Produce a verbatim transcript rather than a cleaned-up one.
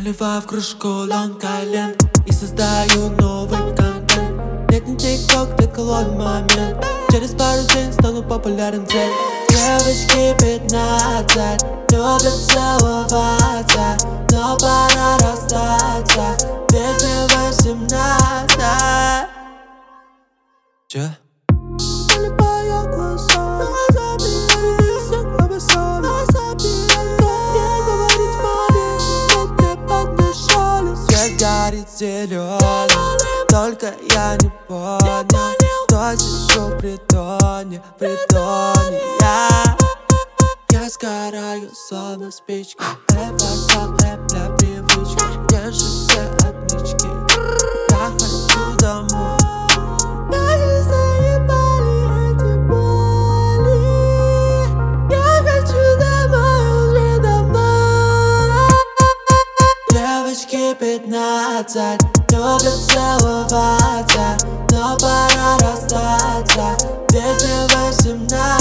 Наливаю в кружку Long Island и создаю новый контент. Нет, не тик-ток, только ловим момент. Через пару дней стану популярен цель. Девочки пятнадцать любят целоваться, но пора расстаться, ведь мне восемнадцать. Че? Налипаю глаза, все глазами. Не говорить маме, но мне подмешали. Свет горит зеленым, только я не понял, кто сижу в притоне, в притоне. Я, я сгораю, словно спичка. Эпосол, эпля, привычка. Держу все отмычки. Я хочу домой. Меня заебали эти боли. Я хочу домой уже давно. Девочки пятнадцать любят целоваться, но пора расстаться, ведь мне восемнадцать.